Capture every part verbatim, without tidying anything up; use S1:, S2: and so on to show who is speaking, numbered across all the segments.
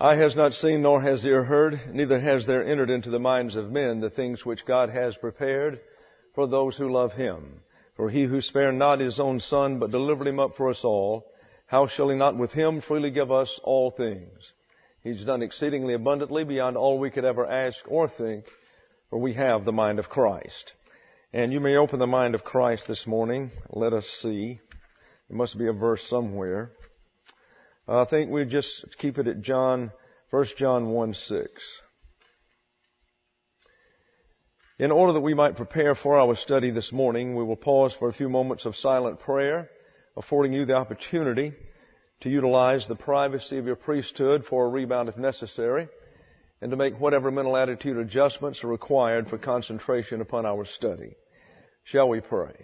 S1: Eye has not seen, nor has ear heard, neither has there entered into the minds of men the things which God has prepared for those who love Him. For He who spared not His own Son, but delivered Him up for us all, how shall He not with Him freely give us all things? He's done exceedingly abundantly beyond all we could ever ask or think, for we have the mind of Christ. And you may open the mind of Christ this morning. Let us see. There must be a verse somewhere. I think we just keep it at John, First John one six. In order that we might prepare for our study this morning, we will pause for a few moments of silent prayer, affording you the opportunity to utilize the privacy of your priesthood for a rebound if necessary, and to make whatever mental attitude adjustments are required for concentration upon our study. Shall we pray?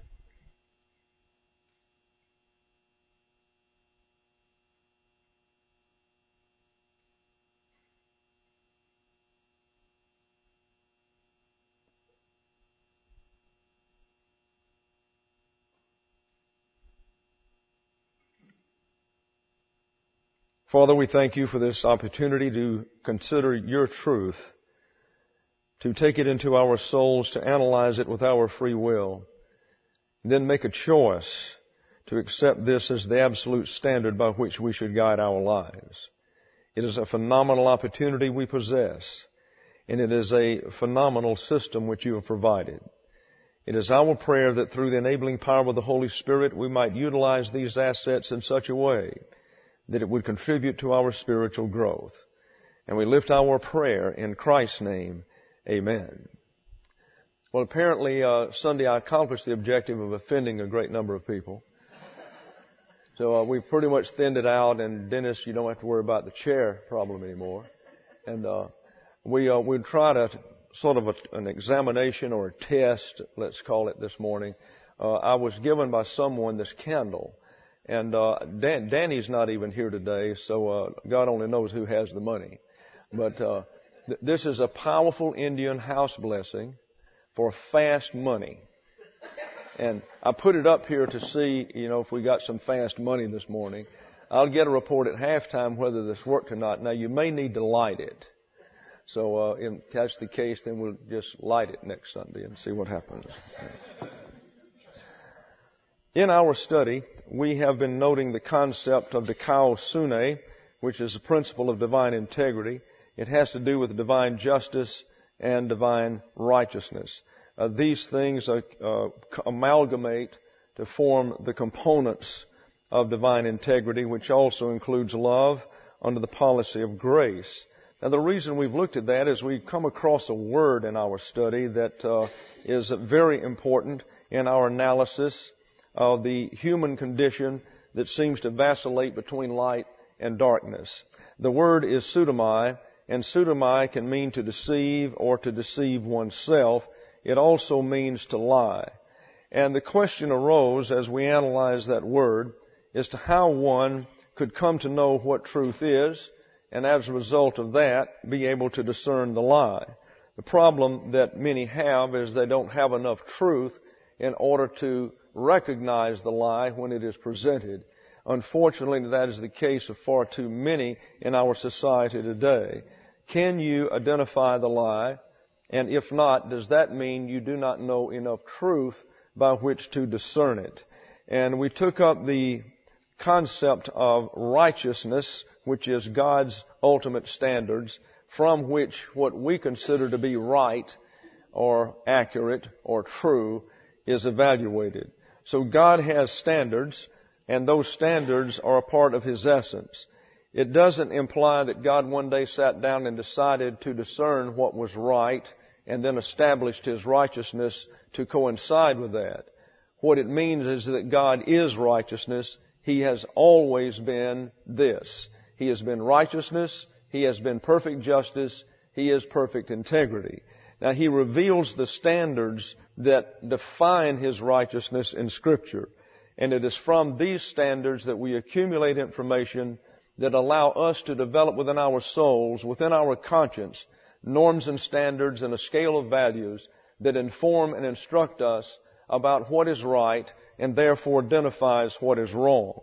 S1: Father, we thank You for this opportunity to consider Your truth, to take it into our souls, to analyze it with our free will, and then make a choice to accept this as the absolute standard by which we should guide our lives. It is a phenomenal opportunity we possess, and it is a phenomenal system which You have provided. It is our prayer that through the enabling power of the Holy Spirit we might utilize these assets in such a way that it would contribute to our spiritual growth. And we lift our prayer in Christ's name. Amen. Well, apparently uh, Sunday I accomplished the objective of offending a great number of people. So uh, we've pretty much thinned it out, and Dennis, you don't have to worry about the chair problem anymore. And uh, we uh, we try to sort of a, an examination or a test, let's call it this morning. Uh, I was given by someone this candle. And uh, Dan, Danny's not even here today, so uh, God only knows who has the money. But uh, th- this is a powerful Indian house blessing for fast money. And I put it up here to see, you know, if we got some fast money this morning. I'll get a report at halftime whether this worked or not. Now, you may need to light it. So uh, if that's the case, then we'll just light it next Sunday and see what happens. In our study, we have been noting the concept of dikaiosune, which is the principle of divine integrity. It has to do with divine justice and divine righteousness. Uh, these things uh, uh, amalgamate to form the components of divine integrity, which also includes love under the policy of grace. Now, the reason we've looked at that is we've come across a word in our study that uh, is very important in our analysis of the human condition that seems to vacillate between light and darkness. The word is pseudomai, and pseudomai can mean to deceive or to deceive oneself. It also means to lie. And the question arose as we analyzed that word as to how one could come to know what truth is, and as a result of that, be able to discern the lie. The problem that many have is they don't have enough truth in order to recognize the lie when it is presented. Unfortunately, that is the case of far too many in our society today. Can you identify the lie? And if not, does that mean you do not know enough truth by which to discern it? And we took up the concept of righteousness, which is God's ultimate standards, from which what we consider to be right or accurate or true is evaluated. So God has standards, and those standards are a part of His essence. It doesn't imply that God one day sat down and decided to discern what was right and then established His righteousness to coincide with that. What it means is that God is righteousness. He has always been this. He has been righteousness. He has been perfect justice. He is perfect integrity. Now, He reveals the standards that define His righteousness in Scripture. And it is from these standards that we accumulate information that allow us to develop within our souls, within our conscience, norms and standards and a scale of values that inform and instruct us about what is right and therefore identifies what is wrong.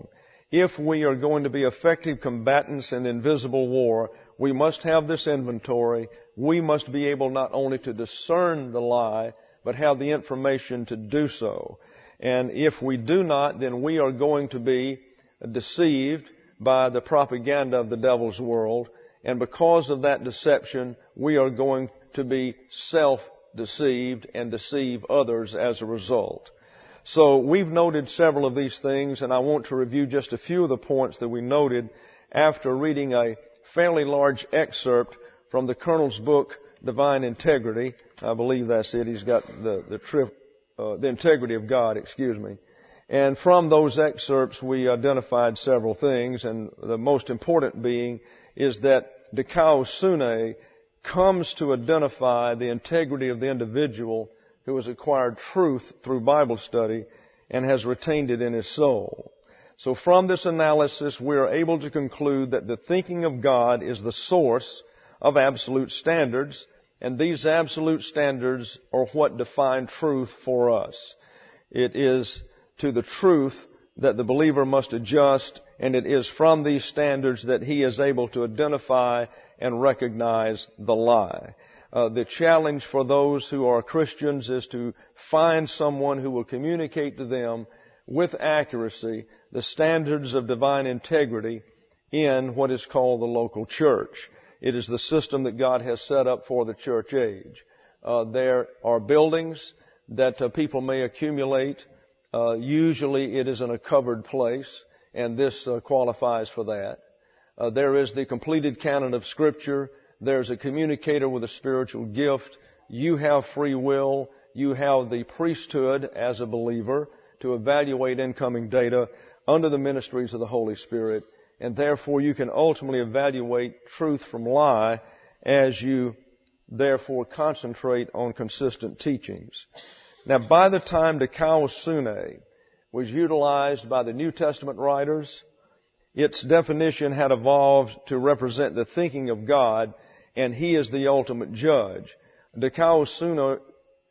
S1: If we are going to be effective combatants in invisible war, we must have this inventory. We must be able not only to discern the lie, but have the information to do so. And if we do not, then we are going to be deceived by the propaganda of the devil's world. And because of that deception, we are going to be self-deceived and deceive others as a result. So we've noted several of these things, and I want to review just a few of the points that we noted after reading a fairly large excerpt from the Colonel's book, Divine Integrity. I believe that's it. He's got the the, trip, uh, the integrity of God, excuse me. And from those excerpts, we identified several things, and the most important being is that dikaiosunē comes to identify the integrity of the individual who has acquired truth through Bible study and has retained it in his soul. So from this analysis, we are able to conclude that the thinking of God is the source of absolute standards, and these absolute standards are what define truth for us. It is to the truth that the believer must adjust, and it is from these standards that he is able to identify and recognize the lie. Uh, the challenge for those who are Christians is to find someone who will communicate to them with accuracy the standards of divine integrity in what is called the local church. It is the system that God has set up for the church age. Uh, there are buildings that uh, people may accumulate. Uh, usually it is in a covered place, and this uh, qualifies for that. Uh, there is the completed canon of Scripture. There's a communicator with a spiritual gift. You have free will. You have the priesthood as a believer to evaluate incoming data under the ministries of the Holy Spirit. And therefore you can ultimately evaluate truth from lie as you therefore concentrate on consistent teachings. Now, by the time dikaiosunē was utilized by the New Testament writers, its definition had evolved to represent the thinking of God, and He is the ultimate judge. Dikaiosunē,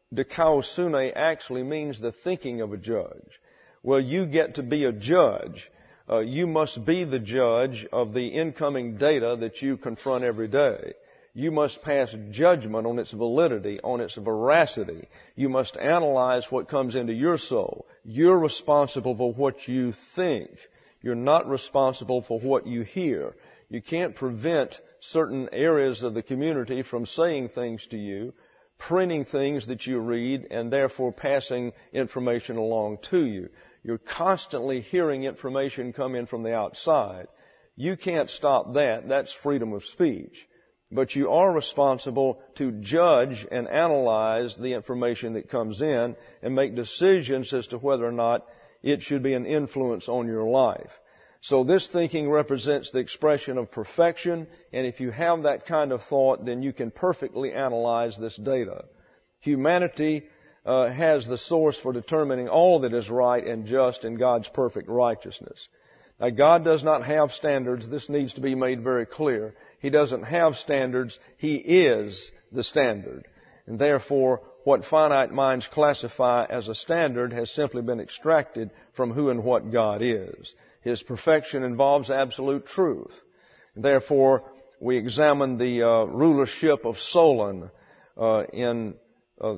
S1: dikaiosunē actually means the thinking of a judge. Well, you get to be a judge. Uh, you must be the judge of the incoming data that you confront every day. You must pass judgment on its validity, on its veracity. You must analyze what comes into your soul. You're responsible for what you think. You're not responsible for what you hear. You can't prevent certain areas of the community from saying things to you, printing things that you read, and therefore passing information along to you. You're constantly hearing information come in from the outside. You can't stop that. That's freedom of speech. But you are responsible to judge and analyze the information that comes in and make decisions as to whether or not it should be an influence on your life. So this thinking represents the expression of perfection, and if you have that kind of thought, then you can perfectly analyze this data. Humanity uh, has the source for determining all that is right and just in God's perfect righteousness. Now, God does not have standards. This needs to be made very clear. He doesn't have standards. He is the standard. And therefore, what finite minds classify as a standard has simply been extracted from who and what God is. His perfection involves absolute truth. And therefore, we examine the uh, rulership of Solon uh, in uh,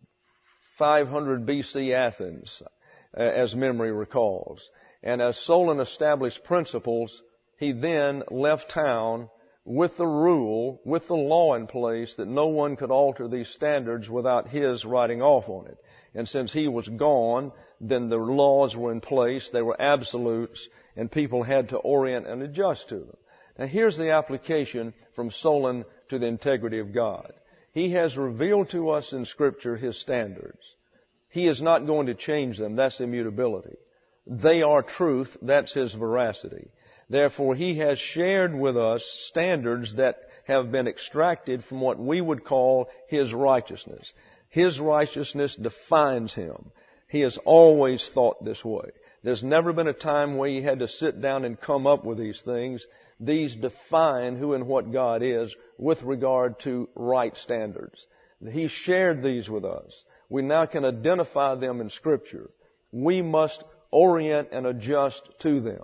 S1: five hundred B C Athens, uh, as memory recalls. And as Solon established principles, he then left town with the rule, with the law in place that no one could alter these standards without his writing off on it. And since he was gone, then the laws were in place, they were absolutes, and people had to orient and adjust to them. Now here's the application from Solon to the integrity of God. He has revealed to us in Scripture His standards. He is not going to change them. That's immutability. They are truth. That's His veracity. Therefore, He has shared with us standards that have been extracted from what we would call His righteousness. His righteousness defines Him. He has always thought this way. There's never been a time where He had to sit down and come up with these things. These define who and what God is with regard to right standards. He shared these with us. We now can identify them in Scripture. We must orient and adjust to them.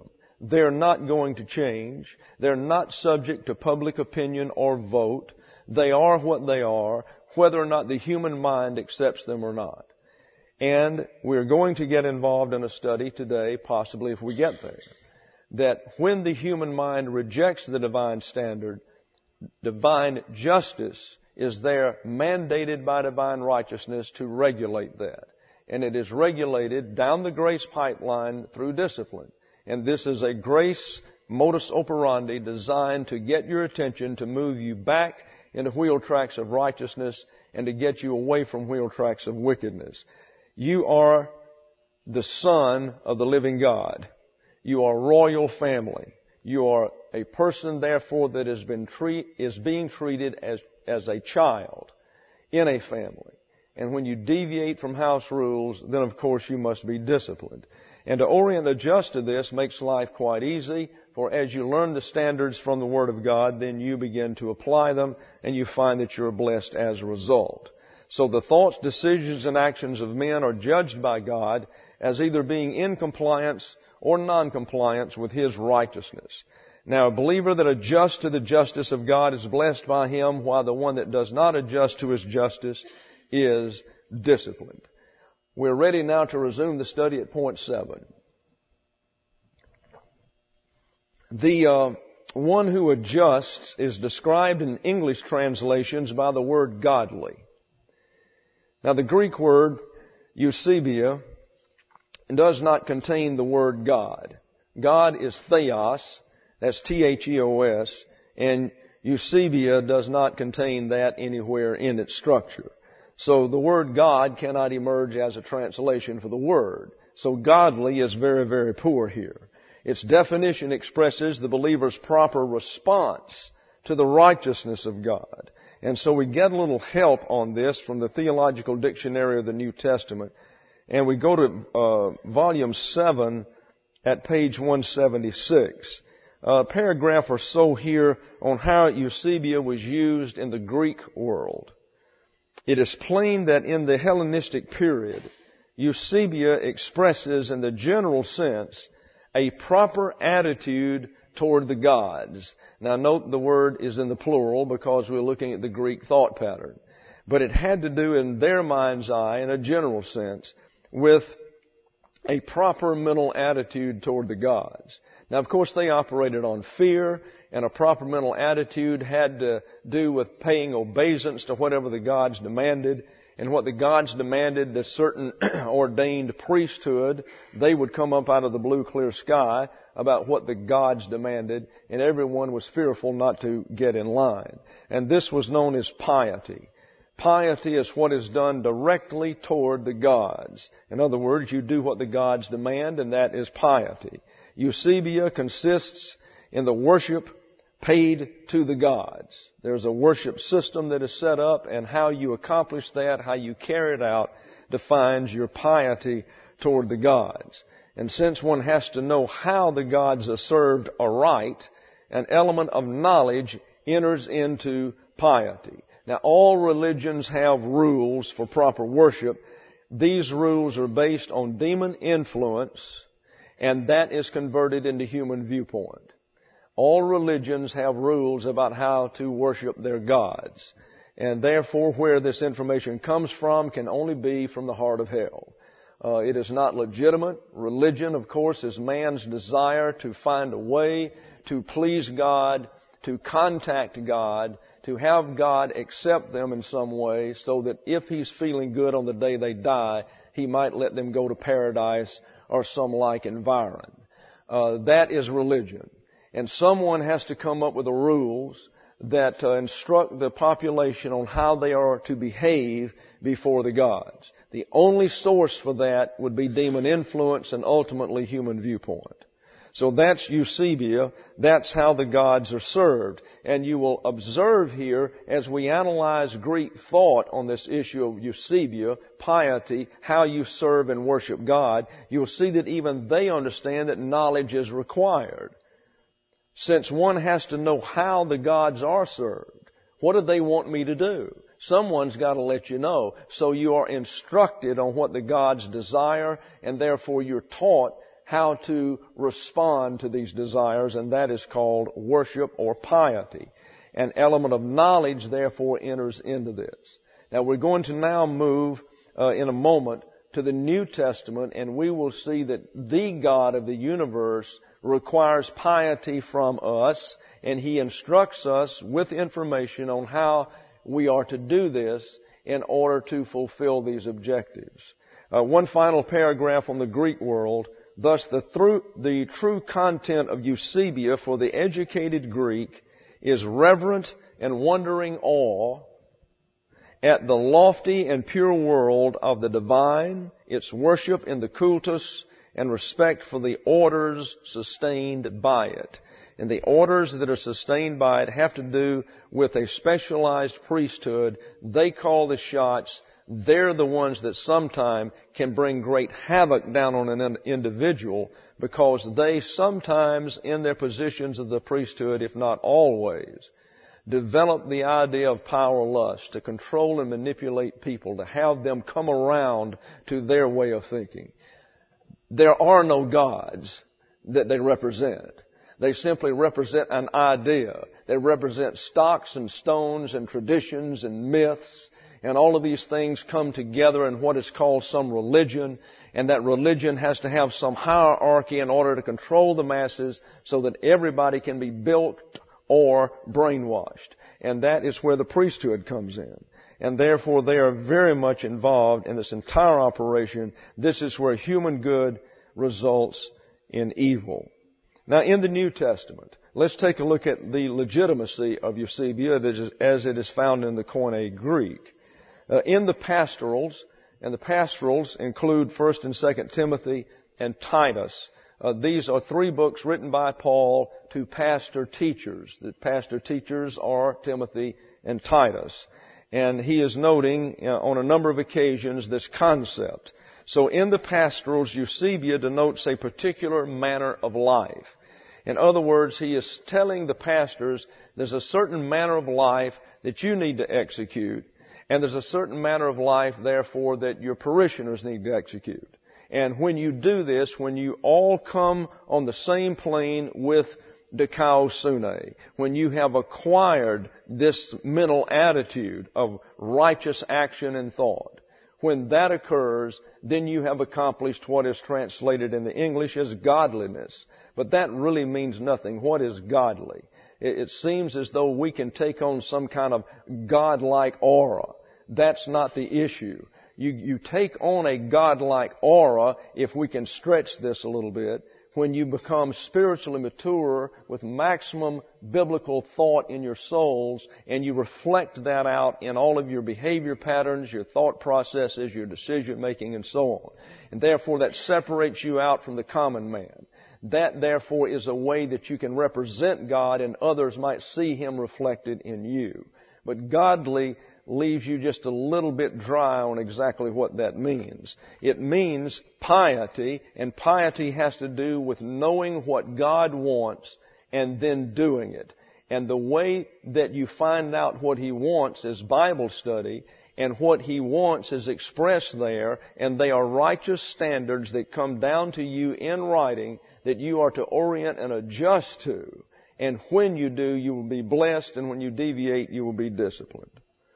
S1: They're not going to change. They're not subject to public opinion or vote. They are what they are, whether or not the human mind accepts them or not. And we're going to get involved in a study today, possibly if we get there, that when the human mind rejects the divine standard, divine justice is there mandated by divine righteousness to regulate that. And it is regulated down the grace pipeline through discipline. And this is a grace modus operandi designed to get your attention, to move you back into wheel tracks of righteousness and to get you away from wheel tracks of wickedness. You are the son of the living God. You are royal family. You are a person, therefore, that has been treat, is being treated as, as a child in a family. And when you deviate from house rules, then of course you must be disciplined. And to orient and adjust to this makes life quite easy, for as you learn the standards from the Word of God, then you begin to apply them, and you find that you're blessed as a result. So the thoughts, decisions, and actions of men are judged by God as either being in compliance or non-compliance with His righteousness. Now, a believer that adjusts to the justice of God is blessed by Him, while the one that does not adjust to His justice is disciplined. We're ready now to resume the study at point seven. The uh, one who adjusts is described in English translations by the word godly. Now, the Greek word eusebia does not contain the word God. God is theos, that's T H E O S, and eusebia does not contain that anywhere in its structure. So the word God cannot emerge as a translation for the word. So godly is very, very poor here. Its definition expresses the believer's proper response to the righteousness of God. And so we get a little help on this from the Theological Dictionary of the New Testament. And we go to uh, volume seven at page one seventy-six. A paragraph or so here on how eusebia was used in the Greek world. It is plain that in the Hellenistic period, eusebia expresses in the general sense a proper attitude toward the gods. Now note the word is in the plural because we're looking at the Greek thought pattern. But it had to do in their mind's eye, in a general sense, with a proper mental attitude toward the gods. Now, of course, they operated on fear, and a proper mental attitude had to do with paying obeisance to whatever the gods demanded. And what the gods demanded, the certain ordained priesthood, they would come up out of the blue, clear sky about what the gods demanded, and everyone was fearful not to get in line. And this was known as piety. Piety is what is done directly toward the gods. In other words, you do what the gods demand, and that is piety. Eusebia consists in the worship paid to the gods. There's a worship system that is set up, and how you accomplish that, how you carry it out, defines your piety toward the gods. And since one has to know how the gods are served aright, an element of knowledge enters into piety. Now, all religions have rules for proper worship. These rules are based on demon influence, and that is converted into human viewpoint. All religions have rules about how to worship their gods. And therefore, where this information comes from can only be from the heart of hell. Uh, it is not legitimate. Religion, of course, is man's desire to find a way to please God, to contact God, to have God accept them in some way so that if He's feeling good on the day they die, He might let them go to paradise or some like environ. Uh, that is religion. And someone has to come up with the rules that uh, instruct the population on how they are to behave before the gods. The only source for that would be demon influence and ultimately human viewpoint. So that's Eusebia. That's how the gods are served. And you will observe here, as we analyze Greek thought on this issue of Eusebia, piety, how you serve and worship God, you'll see that even they understand that knowledge is required. Since one has to know how the gods are served. What do they want me to do? Someone's got to let you know. So you are instructed on what the gods desire, and therefore you're taught how to respond to these desires, and that is called worship or piety. An element of knowledge, therefore, enters into this. Now, we're going to now move uh, in a moment to the New Testament, and we will see that the God of the universe requires piety from us, and He instructs us with information on how we are to do this in order to fulfill these objectives. Uh, one final paragraph on the Greek world. Thus, the, through, the true content of Eusebia for the educated Greek is reverent and wondering awe at the lofty and pure world of the divine, its worship in the cultus, and respect for the orders sustained by it. And the orders that are sustained by it have to do with a specialized priesthood. They call the shots. They're the ones that sometimes can bring great havoc down on an individual, because they sometimes, in their positions of the priesthood, if not always, develop the idea of power lust, to control and manipulate people, to have them come around to their way of thinking. There are no gods that they represent. They simply represent an idea. They represent stocks and stones and traditions and myths. And all of these things come together in what is called some religion. And that religion has to have some hierarchy in order to control the masses so that everybody can be built or brainwashed. And that is where the priesthood comes in. And therefore they are very much involved in this entire operation. This is where human good results in evil. Now, in the New Testament, let's take a look at the legitimacy of Eusebia as it is found in the Koine Greek. Uh, in the pastorals, and the pastorals include First and Second Timothy and Titus. Uh, these are three books written by Paul to pastor teachers. The pastor teachers are Timothy and Titus. And he is noting uh, on a number of occasions this concept. So in the pastorals, Eusebia denotes a particular manner of life. In other words, he is telling the pastors there's a certain manner of life that you need to execute, and there's a certain manner of life, therefore, that your parishioners need to execute. And when you do this, when you all come on the same plane with dikaosune, when you have acquired this mental attitude of righteous action and thought, when that occurs, then you have accomplished what is translated in the English as godliness. But that really means nothing. What is godly? It seems as though we can take on some kind of godlike aura. That's not the issue. You, you take on a godlike aura, if we can stretch this a little bit, when you become spiritually mature with maximum biblical thought in your souls, and you reflect that out in all of your behavior patterns, your thought processes, your decision making, and so on. And therefore that separates you out from the common man. That, therefore, is a way that you can represent God and others might see Him reflected in you. But godly leaves you just a little bit dry on exactly what that means. It means piety, and piety has to do with knowing what God wants and then doing it. And the way that you find out what He wants is Bible study, and what He wants is expressed there, and they are righteous standards that come down to you in writing that you are to orient and adjust to. And when you do, you will be blessed, and when you deviate, you will be disciplined.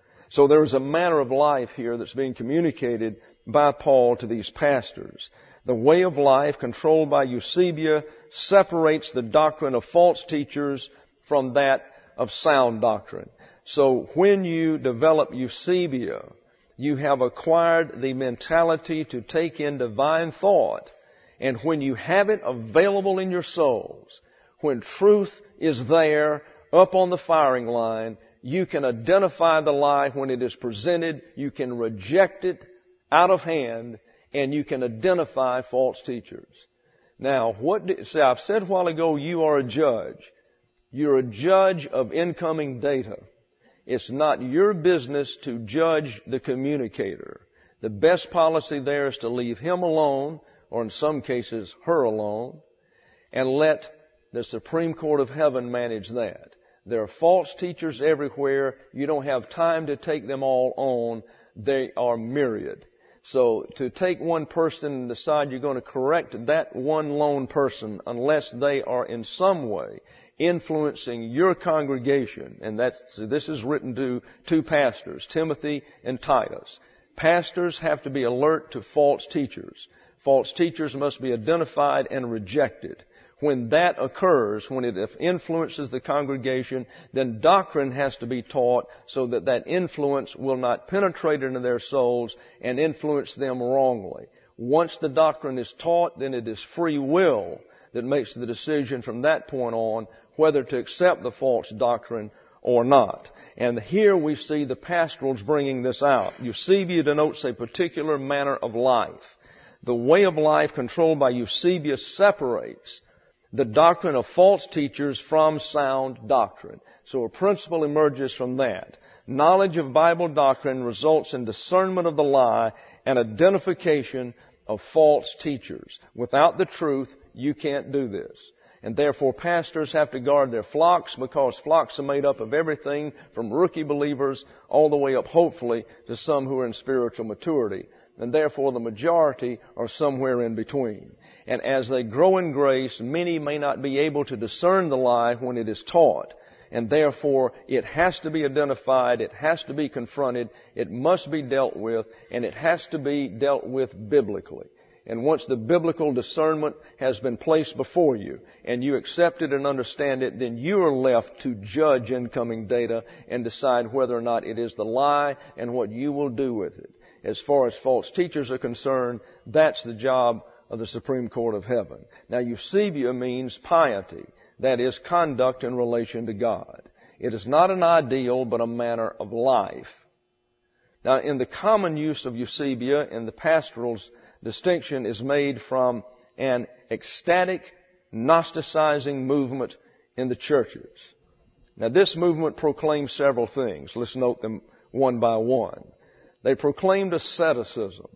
S1: So there is a manner of life here that's being communicated by Paul to these pastors. The way of life controlled by Eusebia separates the doctrine of false teachers from that of sound doctrine. So when you develop Eusebia, you have acquired the mentality to take in divine thought. And when you have it available in your souls, when truth is there up on the firing line, you can identify the lie when it is presented, you can reject it out of hand, and you can identify false teachers. Now, what do, see, I've said a while ago, you are a judge. You're a judge of incoming data. It's not your business to judge the communicator. The best policy there is to leave him alone, or in some cases, her alone, and let the Supreme Court of Heaven manage that. There are false teachers everywhere. You don't have time to take them all on. They are myriad. So to take one person and decide you're going to correct that one lone person unless they are in some way influencing your congregation, and that's, this is written to two pastors, Timothy and Titus. Pastors have to be alert to false teachers. False teachers must be identified and rejected. When that occurs, when it influences the congregation, then doctrine has to be taught so that that influence will not penetrate into their souls and influence them wrongly. Once the doctrine is taught, then it is free will that makes the decision from that point on whether to accept the false doctrine or not. And here we see the pastorals bringing this out. Eusebius denotes a particular manner of life. The way of life controlled by Eusebius separates the doctrine of false teachers from sound doctrine. So a principle emerges from that. Knowledge of Bible doctrine results in discernment of the lie and identification of false teachers. Without the truth, you can't do this. And therefore, pastors have to guard their flocks, because flocks are made up of everything from rookie believers all the way up, hopefully, to some who are in spiritual maturity. And therefore, the majority are somewhere in between. And as they grow in grace, many may not be able to discern the lie when it is taught. And therefore, it has to be identified, it has to be confronted, it must be dealt with, and it has to be dealt with biblically. And once the biblical discernment has been placed before you, and you accept it and understand it, then you are left to judge incoming data and decide whether or not it is the lie and what you will do with it. As far as false teachers are concerned, that's the job of the Supreme Court of Heaven. Now, Eusebia means piety. That is, conduct in relation to God. It is not an ideal, but a manner of life. Now, in the common use of Eusebia in the pastorals, distinction is made from an ecstatic, Gnosticizing movement in the churches. Now, this movement proclaimed several things. Let's note them one by one. They proclaimed asceticism.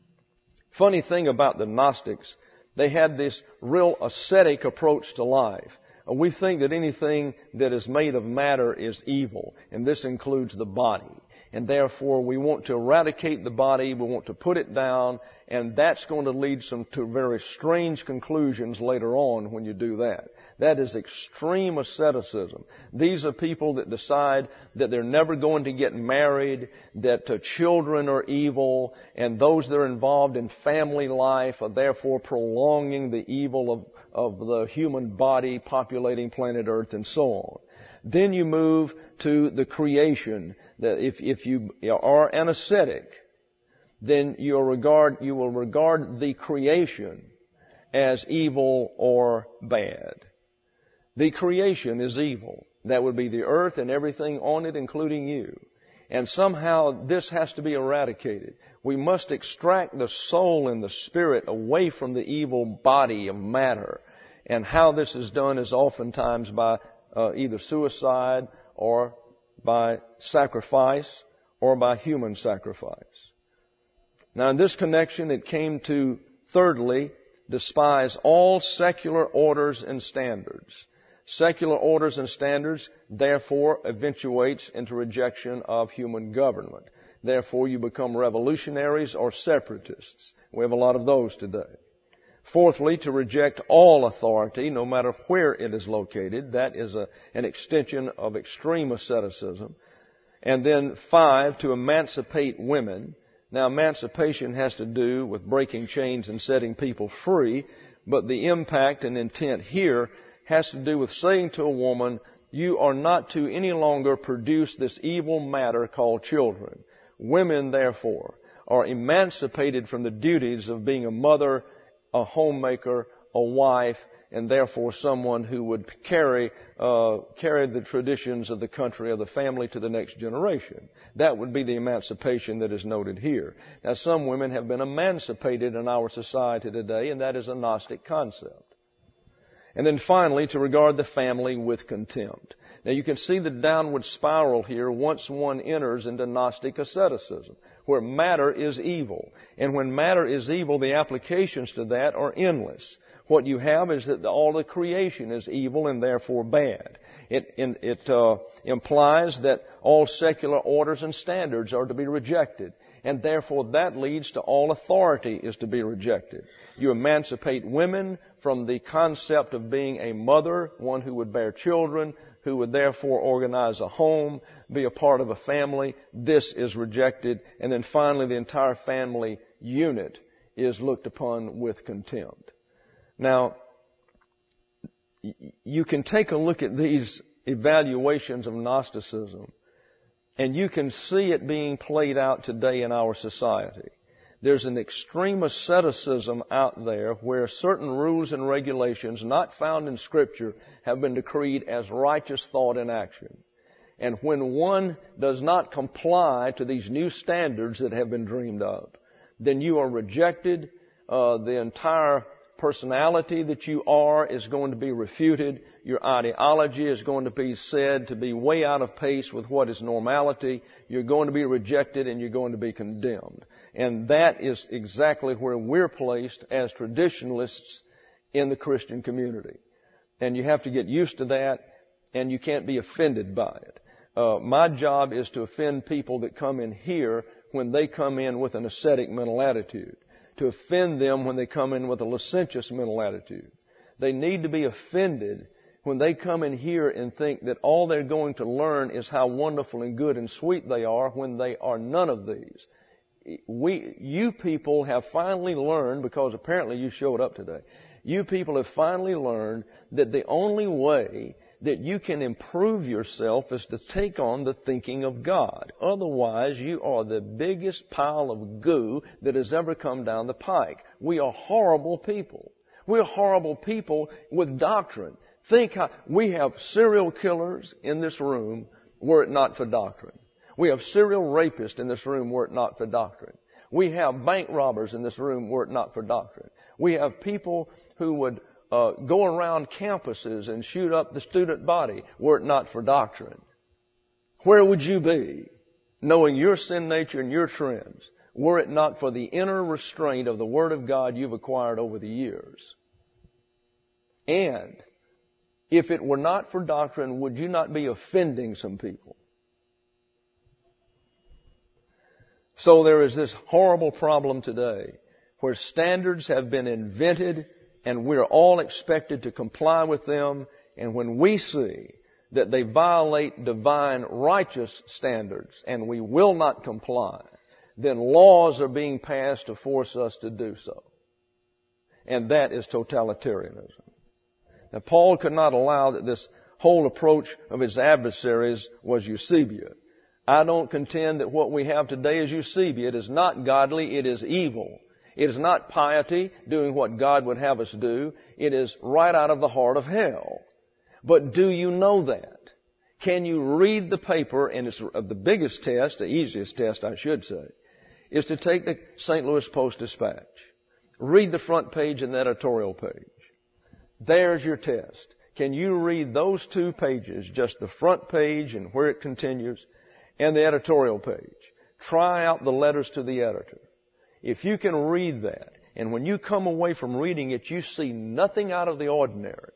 S1: Funny thing about the Gnostics, they had this real ascetic approach to life. We think that anything that is made of matter is evil, and this includes the body. And therefore, we want to eradicate the body, we want to put it down, and that's going to lead some to very strange conclusions later on when you do that. That is extreme asceticism. These are people that decide that they're never going to get married, that uh, children are evil, and those that are involved in family life are therefore prolonging the evil of, of the human body populating planet Earth and so on. Then you move to the creation. That if, if you are an ascetic, then you'll regard, you will regard the creation as evil or bad. The creation is evil. That would be the earth and everything on it, including you. And somehow this has to be eradicated. We must extract the soul and the spirit away from the evil body of matter. And how this is done is oftentimes by uh, either suicide or by sacrifice or by human sacrifice. Now, in this connection, it came to, thirdly, despise all secular orders and standards. Secular orders and standards, therefore, eventuates into rejection of human government. Therefore, you become revolutionaries or separatists. We have a lot of those today. Fourthly, to reject all authority, no matter where it is located. That is a, an extension of extreme asceticism. And then five, to emancipate women. Now, emancipation has to do with breaking chains and setting people free, but the impact and intent here has to do with saying to a woman, you are not to any longer produce this evil matter called children. Women, therefore, are emancipated from the duties of being a mother, a homemaker, a wife, and therefore someone who would carry uh, carry the traditions of the country or the family to the next generation. That would be the emancipation that is noted here. Now, some women have been emancipated in our society today, and that is a Gnostic concept. And then finally, to regard the family with contempt. Now, you can see the downward spiral here once one enters into Gnostic asceticism, where matter is evil. And when matter is evil, the applications to that are endless. What you have is that all the creation is evil and therefore bad. It, in, it uh, implies that all secular orders and standards are to be rejected. And therefore that leads to all authority is to be rejected. You emancipate women from the concept of being a mother, one who would bear children, who would therefore organize a home, be a part of a family. This is rejected. And then finally the entire family unit is looked upon with contempt. Now, you can take a look at these evaluations of Gnosticism, and you can see it being played out today in our society. There's an extreme asceticism out there where certain rules and regulations not found in Scripture have been decreed as righteous thought and action. And when one does not comply to these new standards that have been dreamed of, then you are rejected. Uh, the entire personality that you are is going to be refuted. Your ideology is going to be said to be way out of pace with what is normality. You're going to be rejected and you're going to be condemned. And that is exactly where we're placed as traditionalists in the Christian community. And you have to get used to that, and you can't be offended by it. Uh, my job is to offend people that come in here when they come in with an ascetic mental attitude, to offend them when they come in with a licentious mental attitude. They need to be offended when they come in here and think that all they're going to learn is how wonderful and good and sweet they are, when they are none of these. We, you people have finally learned, because apparently you showed up today, you people have finally learned that the only way that you can improve yourself is to take on the thinking of God. Otherwise, you are the biggest pile of goo that has ever come down the pike. We are horrible people. We're horrible people with doctrine. Think how we have serial killers in this room were it not for doctrine. We have serial rapists in this room were it not for doctrine. We have bank robbers in this room were it not for doctrine. We have people who would uh, go around campuses and shoot up the student body were it not for doctrine. Where would you be, knowing your sin nature and your trends, were it not for the inner restraint of the Word of God you've acquired over the years? And if it were not for doctrine, would you not be offending some people? So there is this horrible problem today where standards have been invented and we're all expected to comply with them. And when we see that they violate divine righteous standards and we will not comply, then laws are being passed to force us to do so. And that is totalitarianism. Now, Paul could not allow that this whole approach of his adversaries was Eusebia. I don't contend that what we have today is Eusebia. It is not godly. It is evil. It is not piety, doing what God would have us do. It is right out of the heart of hell. But do you know that? Can you read the paper? And it's the biggest test, the easiest test I should say, is to take the Saint Louis Post-Dispatch. Read the front page and the editorial page. There's your test. Can you read those two pages, just the front page and where it continues, and the editorial page? Try out the letters to the editor. If you can read that, and when you come away from reading it, you see nothing out of the ordinary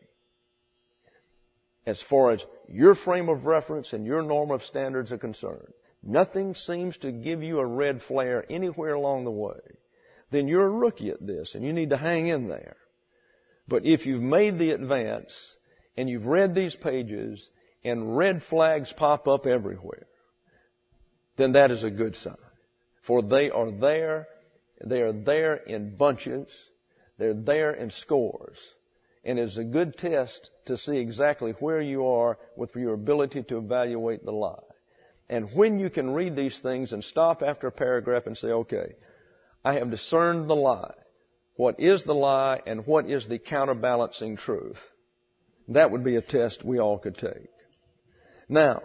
S1: as far as your frame of reference and your norm of standards are concerned, nothing seems to give you a red flare anywhere along the way, then you're a rookie at this and you need to hang in there. But if you've made the advance and you've read these pages and red flags pop up everywhere, then that is a good sign. For they are there, they are there in bunches, they're there in scores. And it's a good test to see exactly where you are with your ability to evaluate the lie. And when you can read these things and stop after a paragraph and say, okay, I have discerned the lie. What is the lie and what is the counterbalancing truth? That would be a test we all could take. Now,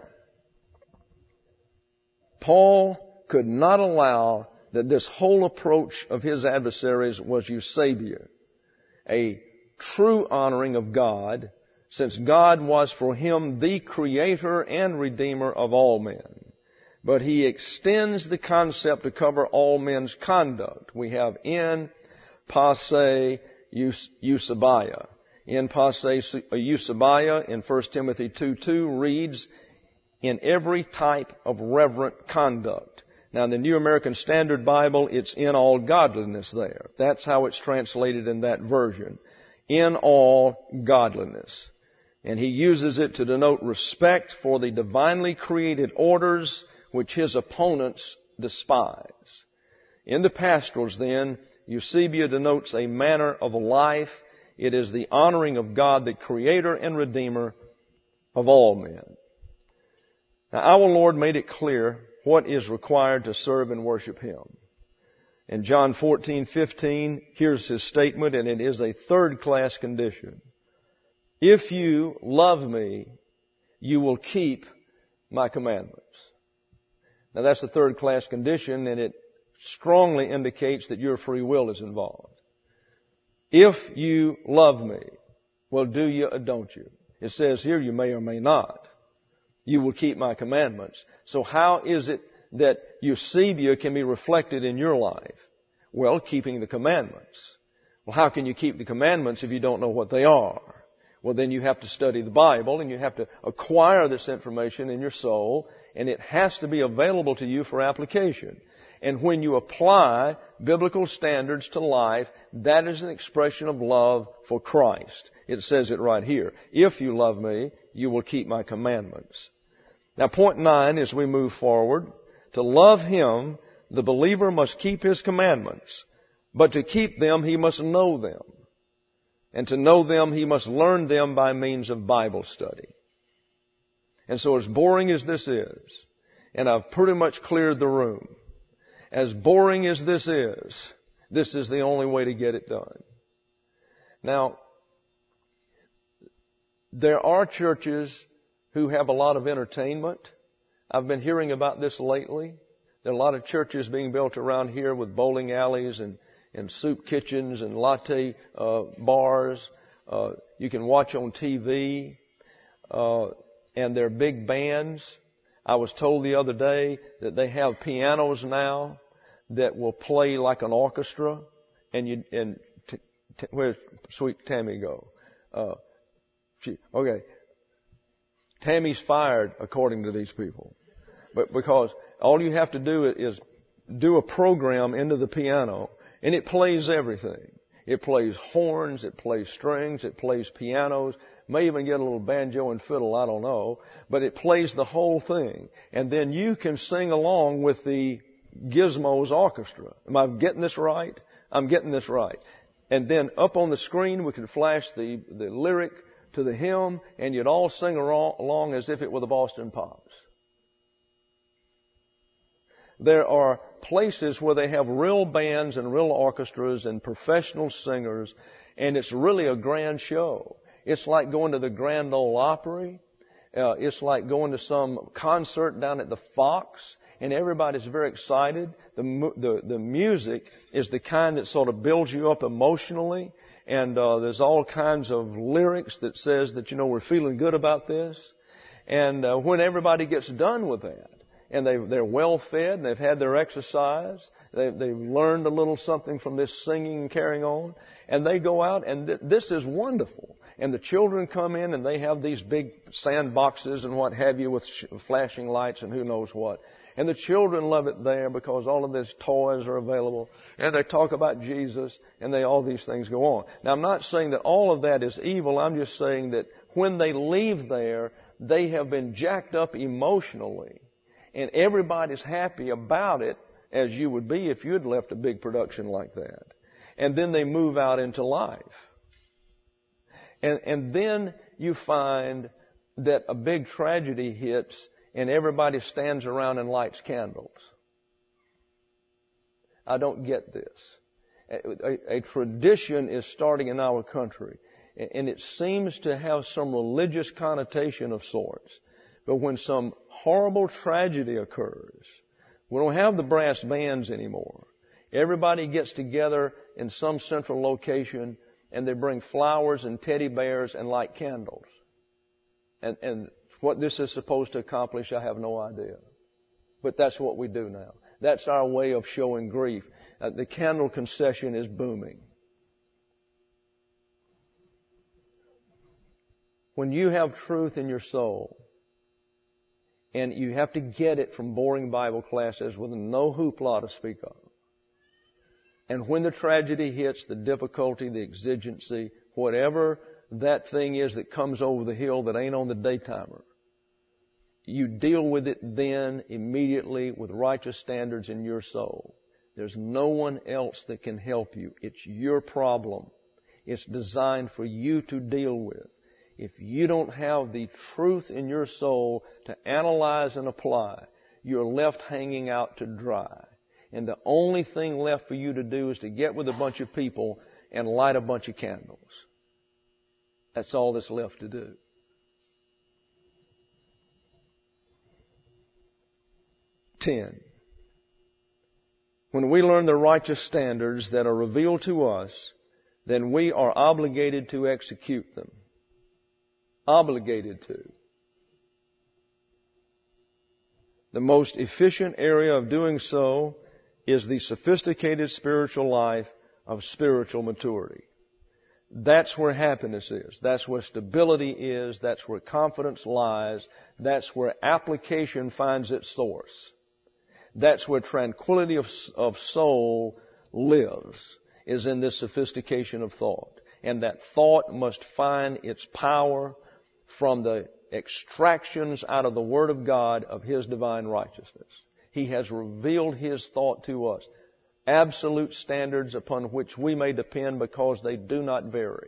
S1: Paul could not allow that this whole approach of his adversaries was Eusebia, a true honoring of God, since God was for him the creator and redeemer of all men. But he extends the concept to cover all men's conduct. We have in, passe, Eusebia. In Passe Eusebia in First Timothy two two reads, in every type of reverent conduct. Now in the New American Standard Bible, it's in all godliness there. That's how it's translated in that version. In all godliness. And he uses it to denote respect for the divinely created orders which his opponents despise. In the pastorals then, Eusebia denotes a manner of life. It is the honoring of God, the Creator and Redeemer of all men. Now our Lord made it clear what is required to serve and worship Him. In John fourteen fifteen, here's His statement, and it is a third-class condition. If you love me, you will keep my commandments. Now that's the third-class condition, and it strongly indicates that your free will is involved. If you love me, well, do you or don't you? It says here you may or may not. You will keep my commandments. So how is it that Eusebia can be reflected in your life? Well, keeping the commandments. Well, how can you keep the commandments if you don't know what they are? Well, then you have to study the Bible and you have to acquire this information in your soul, and it has to be available to you for application. And when you apply biblical standards to life, that is an expression of love for Christ. It says it right here. If you love me, you will keep my commandments. Now, point nine, as we move forward, to love Him, the believer must keep His commandments. But to keep them, he must know them. And to know them, he must learn them by means of Bible study. And so as boring as this is, and I've pretty much cleared the room, as boring as this is, this is the only way to get it done. Now, there are churches who have a lot of entertainment. I've been hearing about this lately. There are a lot of churches being built around here with bowling alleys and, and soup kitchens and latte uh, bars. Uh, you can watch on T V. Uh, and they're big bands. I was told the other day that they have pianos now that will play like an orchestra. And you and t- t- where's sweet Tammy go? Uh, she okay. Tammy's fired, according to these people. But because all you have to do is do a program into the piano, and it plays everything. It plays horns, it plays strings, it plays pianos, may even get a little banjo and fiddle, I don't know. But it plays the whole thing. And then you can sing along with the Gizmos Orchestra. Am I getting this right? I'm getting this right. And then up on the screen we can flash the, the lyric to the hymn, and you'd all sing along as if it were the Boston Pops. There are places where they have real bands and real orchestras and professional singers, and it's really a grand show. It's like going to the Grand Ole Opry. Uh, it's like going to some concert down at the Fox, and everybody's very excited. The, the, the music is the kind that sort of builds you up emotionally. And uh, there's all kinds of lyrics that says that, you know, we're feeling good about this. And uh, when everybody gets done with that, and they, they're well fed, and they've had their exercise, they've, they've learned a little something from this singing and carrying on, and they go out, and th- this is wonderful. And the children come in, and they have these big sandboxes and what have you with sh- flashing lights and who knows what. And the children love it there because all of these toys are available. And they talk about Jesus, and they all these things go on. Now, I'm not saying that all of that is evil. I'm just saying that when they leave there, they have been jacked up emotionally. And everybody's happy about it, as you would be if you had left a big production like that. And then they move out into life. And, and then you find that a big tragedy hits, and everybody stands around and lights candles. I don't get this. A, a, a tradition is starting in our country, and it seems to have some religious connotation of sorts. But when some horrible tragedy occurs, we don't have the brass bands anymore. Everybody gets together in some central location, and they bring flowers and teddy bears and light candles. And, and what this is supposed to accomplish, I have no idea. But that's what we do now. That's our way of showing grief. Uh, the candle concession is booming. When you have truth in your soul, and you have to get it from boring Bible classes with no hoopla to speak of, and when the tragedy hits, the difficulty, the exigency, whatever that thing is that comes over the hill that ain't on the daytimer, you deal with it then immediately with righteous standards in your soul. There's no one else that can help you. It's your problem. It's designed for you to deal with. If you don't have the truth in your soul to analyze and apply, you're left hanging out to dry. And the only thing left for you to do is to get with a bunch of people and light a bunch of candles. That's all that's left to do. Ten. When we learn the righteous standards that are revealed to us, then we are obligated to execute them. Obligated to. The most efficient area of doing so is the sophisticated spiritual life of spiritual maturity. That's where happiness is. That's where stability is. That's where confidence lies. That's where application finds its source. That's where tranquility of, of soul lives, is in this sophistication of thought. And that thought must find its power from the extractions out of the Word of God of His divine righteousness. He has revealed His thought to us. Absolute standards upon which we may depend because they do not vary.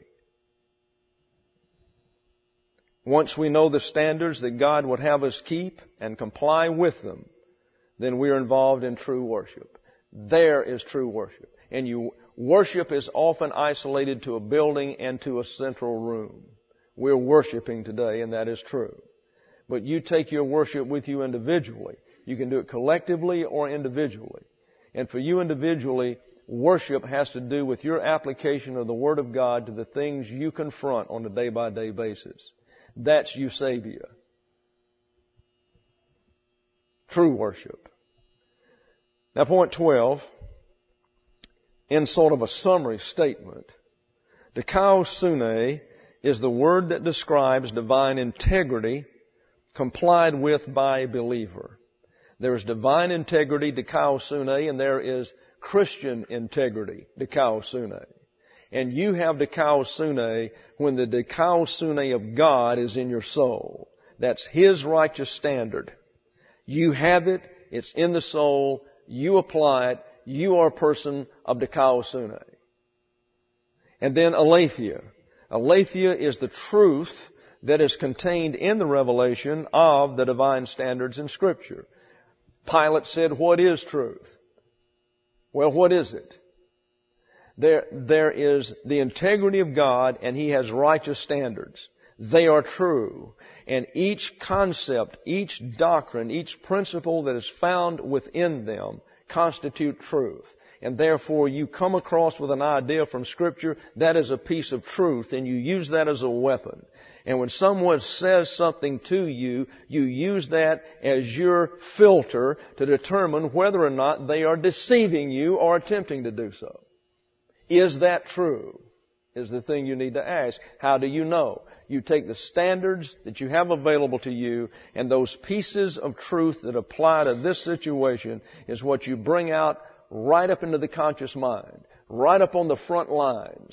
S1: Once we know the standards that God would have us keep and comply with them, then we are involved in true worship. There is true worship. And you, worship is often isolated to a building and to a central room. We're worshiping today, and that is true. But you take your worship with you individually. You can do it collectively or individually. And for you individually, worship has to do with your application of the Word of God to the things you confront on a day-by-day basis. That's eusebia. True worship. Now, point twelve, in sort of a summary statement, dikaiosune is the word that describes divine integrity complied with by a believer. There is divine integrity, dikaiosune, and there is Christian integrity, dikaiosune. And you have dikaiosune when the dikaiosune of God is in your soul. That's His righteous standard. You have it. It's in the soul. You apply it. You are a person of dikaiosune. And then aletheia. Aletheia is the truth that is contained in the revelation of the divine standards in Scripture. Pilate said, what is truth? Well, what is it? There, there is the integrity of God, and He has righteous standards. They are true. And each concept, each doctrine, each principle that is found within them constitute truth. And therefore you come across with an idea from Scripture that is a piece of truth, and you use that as a weapon. And when someone says something to you, you use that as your filter to determine whether or not they are deceiving you or attempting to do so. Is that true? Is the thing you need to ask. How do you know? You take the standards that you have available to you, and those pieces of truth that apply to this situation is what you bring out right up into the conscious mind, right up on the front lines.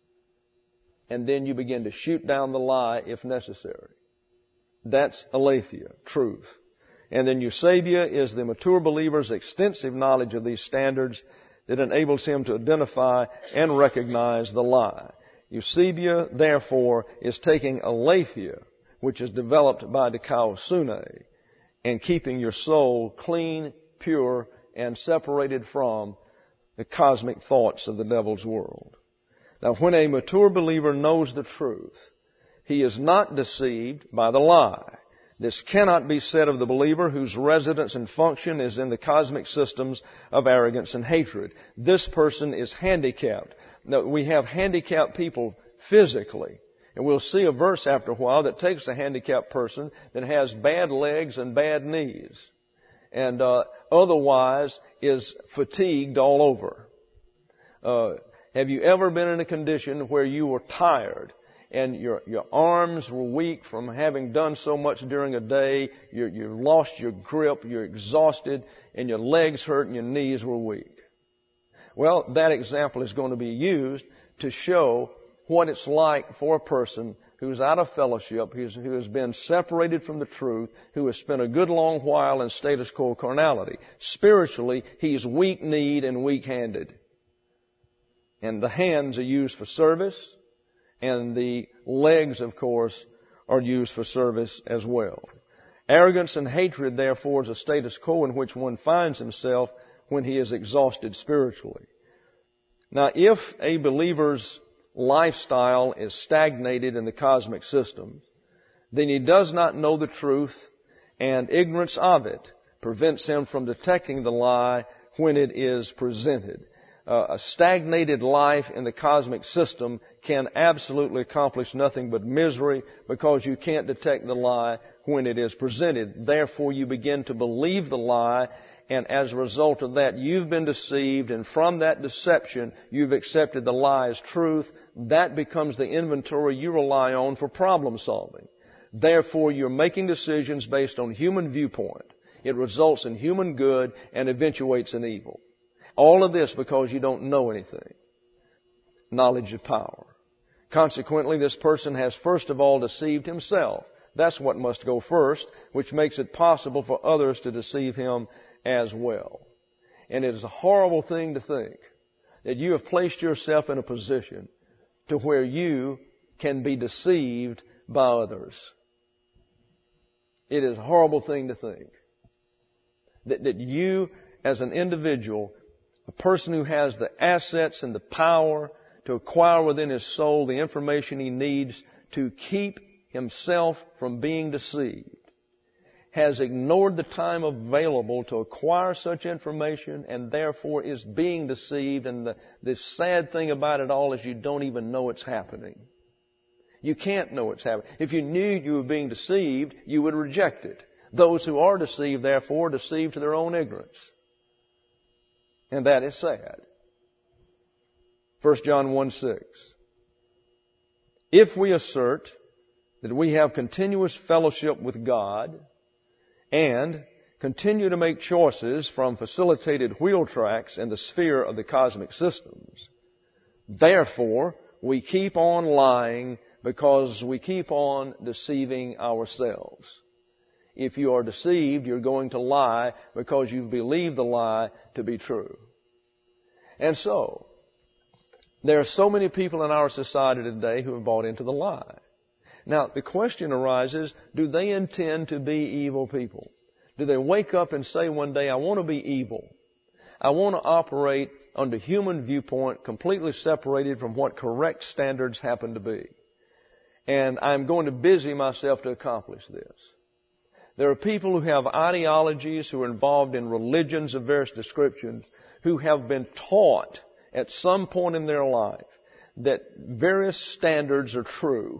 S1: And then you begin to shoot down the lie if necessary. That's aletheia, truth. And then eusebia is the mature believer's extensive knowledge of these standards that enables him to identify and recognize the lie. Eusebia, therefore, is taking aletheia, which is developed by dikaiosune, and keeping your soul clean, pure, and separated from the cosmic thoughts of the devil's world. Now, when a mature believer knows the truth, he is not deceived by the lie. This cannot be said of the believer whose residence and function is in the cosmic systems of arrogance and hatred. This person is handicapped. Now, we have handicapped people physically. And we'll see a verse after a while that takes a handicapped person that has bad legs and bad knees, and uh, otherwise is fatigued all over. Uh, have you ever been in a condition where you were tired and your your arms were weak from having done so much during a day. You you lost your grip. You're exhausted, and your legs hurt, and your knees were weak. Well, that example is going to be used to show what it's like for a person who's out of fellowship, who's, who has been separated from the truth, who has spent a good long while in status quo carnality. Spiritually, he's weak-kneed and weak-handed. And the hands are used for service, and the legs, of course, are used for service as well. Arrogance and hatred, therefore, is a status quo in which one finds himself when he is exhausted spiritually. Now, if a believer's lifestyle is stagnated in the cosmic system, then he does not know the truth, and ignorance of it prevents him from detecting the lie when it is presented. Uh, a stagnated life in the cosmic system can absolutely accomplish nothing but misery because you can't detect the lie when it is presented. Therefore, you begin to believe the lie, and as a result of that, you've been deceived, and from that deception, you've accepted the lie as truth. That becomes the inventory you rely on for problem solving. Therefore, you're making decisions based on human viewpoint. It results in human good and eventuates in evil. All of this because you don't know anything. Knowledge of power. Consequently, this person has first of all deceived himself. That's what must go first, which makes it possible for others to deceive him as well. And it is a horrible thing to think that you have placed yourself in a position to where you can be deceived by others. It is a horrible thing to think that, that you as an individual, a person who has the assets and the power to acquire within his soul the information he needs to keep himself from being deceived, has ignored the time available to acquire such information and therefore is being deceived. And the, the sad thing about it all is you don't even know it's happening. You can't know it's happening. If you knew you were being deceived, you would reject it. Those who are deceived, therefore, are deceived to their own ignorance. And that is sad. First John one six. If we assert that we have continuous fellowship with God, and continue to make choices from facilitated wheel tracks in the sphere of the cosmic systems, therefore, we keep on lying because we keep on deceiving ourselves. If you are deceived, you're going to lie because you believe the lie to be true. And so, there are so many people in our society today who have bought into the lie. Now, the question arises, do they intend to be evil people? Do they wake up and say one day, I want to be evil. I want to operate under human viewpoint, completely separated from what correct standards happen to be. And I'm going to busy myself to accomplish this. There are people who have ideologies, who are involved in religions of various descriptions, who have been taught at some point in their life that various standards are true.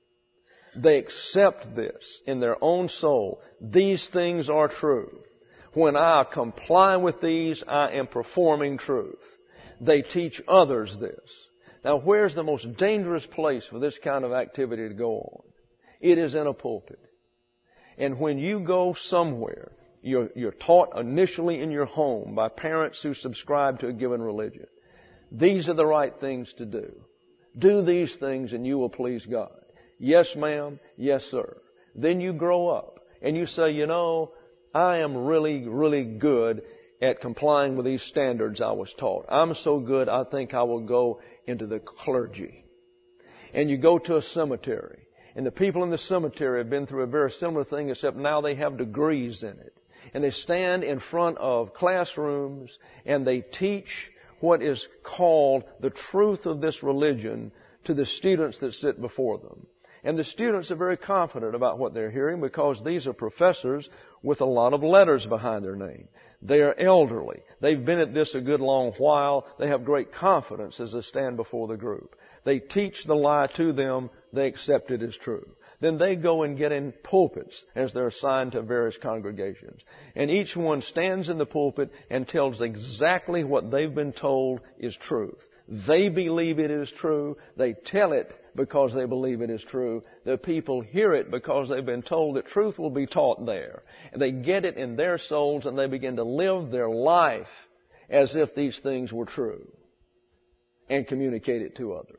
S1: They accept this in their own soul. These things are true. When I comply with these, I am performing truth. They teach others this. Now, where's the most dangerous place for this kind of activity to go on? It is in a pulpit. And when you go somewhere, you're, you're taught initially in your home by parents who subscribe to a given religion. These are the right things to do. Do these things and you will please God. Yes, ma'am. Yes, sir. Then you grow up and you say, you know, I am really, really good at complying with these standards I was taught. I'm so good, I think I will go into the clergy. And you go to a cemetery. And the people in the cemetery have been through a very similar thing, except now they have degrees in it. And they stand in front of classrooms and they teach what is called the truth of this religion to the students that sit before them. And the students are very confident about what they're hearing because these are professors with a lot of letters behind their name. They are elderly. They've been at this a good long while. They have great confidence as they stand before the group. They teach the lie to them. They accept it as true. Then they go and get in pulpits as they're assigned to various congregations. And each one stands in the pulpit and tells exactly what they've been told is truth. They believe it is true. They tell it because they believe it is true. The people hear it because they've been told that truth will be taught there. And they get it in their souls and they begin to live their life as if these things were true and communicate it to others.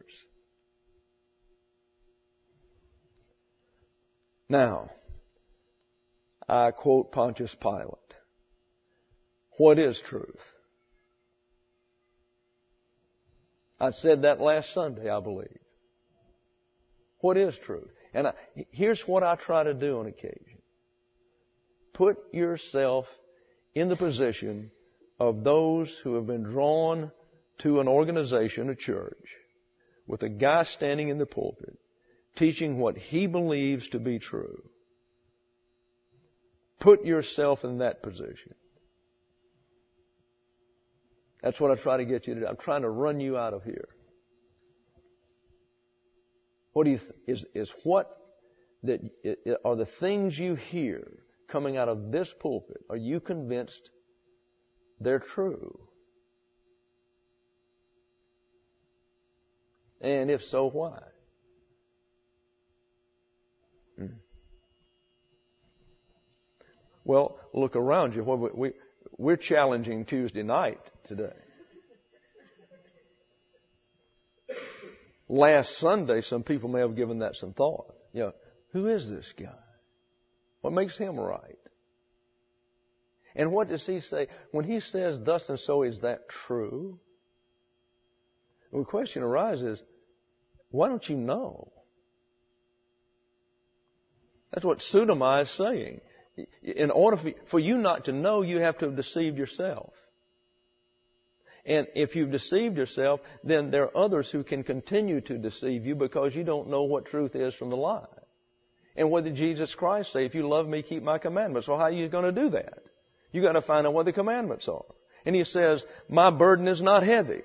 S1: Now, I quote Pontius Pilate. What is truth? I said that last Sunday, I believe. What is truth? And I, here's what I try to do on occasion. Put yourself in the position of those who have been drawn to an organization, a church, with a guy standing in the pulpit, teaching what he believes to be true. Put yourself in that position. That's what I try to get you to do. I'm trying to run you out of here. What do you th- is is what that are the things you hear coming out of this pulpit? Are you convinced they're true? And if so, why? Hmm. Well, look around you. We, we, we're challenging Tuesday night today. Last Sunday, some people may have given that some thought. You know, who is this guy? What makes him right? And what does he say? When he says thus and so, is that true? Well, the question arises, why don't you know? That's what pseudomai is saying. In order for, for you not to know, you have to have deceived yourself. And if you've deceived yourself, then there are others who can continue to deceive you because you don't know what truth is from the lie. And what did Jesus Christ say? If you love me, keep my commandments. Well, how are you going to do that? You've got to find out what the commandments are. And he says, my burden is not heavy.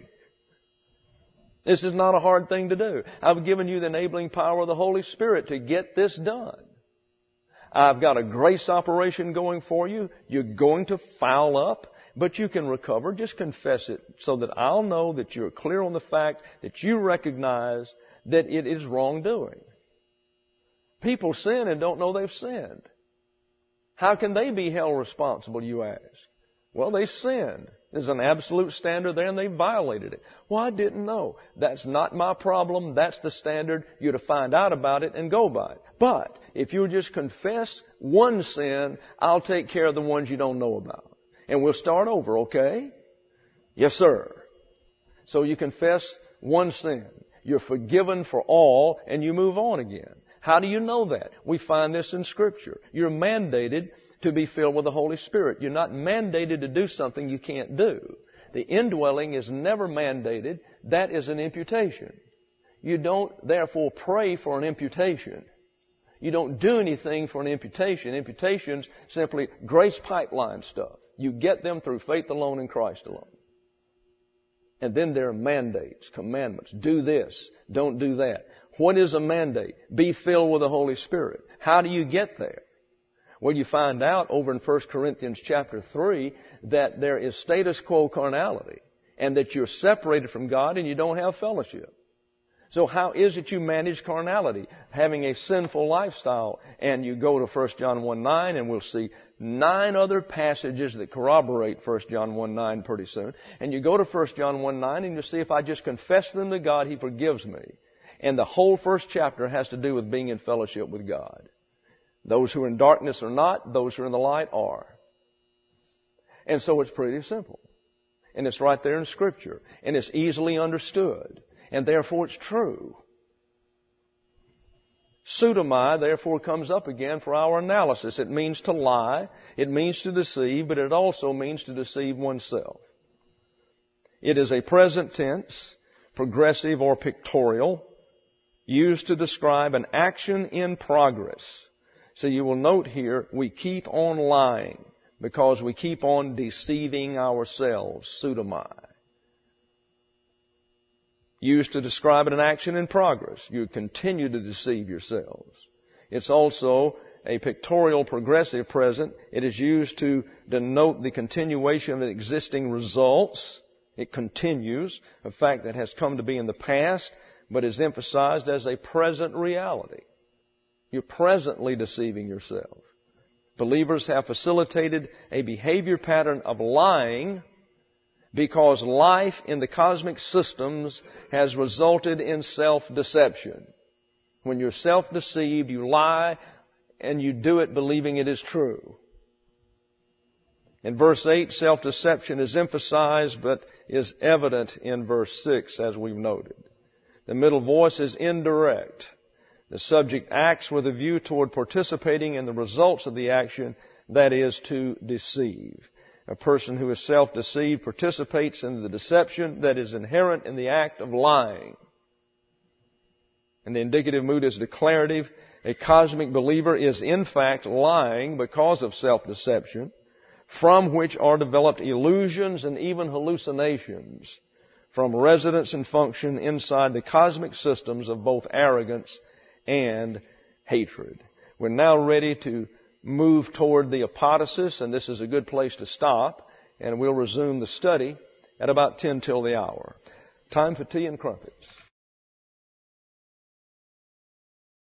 S1: This is not a hard thing to do. I've given you the enabling power of the Holy Spirit to get this done. I've got a grace operation going for you. You're going to foul up, but you can recover. Just confess it so that I'll know that you're clear on the fact that you recognize that it is wrongdoing. People sin and don't know they've sinned. How can they be held responsible, you ask? Well, they sinned. There's an absolute standard there and they violated it. Well, I didn't know. That's not my problem. That's the standard. You're to find out about it and go by it. But if you just confess one sin, I'll take care of the ones you don't know about. And we'll start over, okay? Yes, sir. So you confess one sin. You're forgiven for all and you move on again. How do you know that? We find this in Scripture. You're mandated to be filled with the Holy Spirit. You're not mandated to do something you can't do. The indwelling is never mandated. That is an imputation. You don't, therefore, pray for an imputation. You don't do anything for an imputation. Imputation's simply grace pipeline stuff. You get them through faith alone in Christ alone. And then there are mandates, commandments. Do this. Don't do that. What is a mandate? Be filled with the Holy Spirit. How do you get there? Well, you find out over in First Corinthians chapter three that there is status quo carnality and that you're separated from God and you don't have fellowship. So how is it you manage carnality? Having a sinful lifestyle. And you go to First John one nine and we'll see nine other passages that corroborate First John one nine pretty soon. And you go to First John one nine and you see if I just confess them to God, He forgives me. And the whole first chapter has to do with being in fellowship with God. Those who are in darkness are not. Those who are in the light are. And so it's pretty simple. And it's right there in Scripture. And it's easily understood. And therefore it's true. Pseudomai, therefore, comes up again for our analysis. It means to lie. It means to deceive. But it also means to deceive oneself. It is a present tense, progressive or pictorial, used to describe an action in progress. So you will note here, we keep on lying because we keep on deceiving ourselves, pseudomai. Used to describe an action in progress. You continue to deceive yourselves. It's also a pictorial progressive present. It is used to denote the continuation of existing results. It continues, a fact that has come to be in the past, but is emphasized as a present reality. You're presently deceiving yourself. Believers have facilitated a behavior pattern of lying because life in the cosmic systems has resulted in self-deception. When you're self-deceived, you lie, and you do it believing it is true. In verse eight, self-deception is emphasized, but is evident in verse six, as we've noted. The middle voice is indirect. The subject acts with a view toward participating in the results of the action, that is, to deceive. A person who is self-deceived participates in the deception that is inherent in the act of lying. And the indicative mood is declarative. A cosmic believer is in fact lying because of self-deception, from which are developed illusions and even hallucinations from residence and function inside the cosmic systems of both arrogance and hatred. We're now ready to move toward the apodosis, and this is a good place to stop, and we'll resume the study at about ten till the hour. Time for tea and crumpets.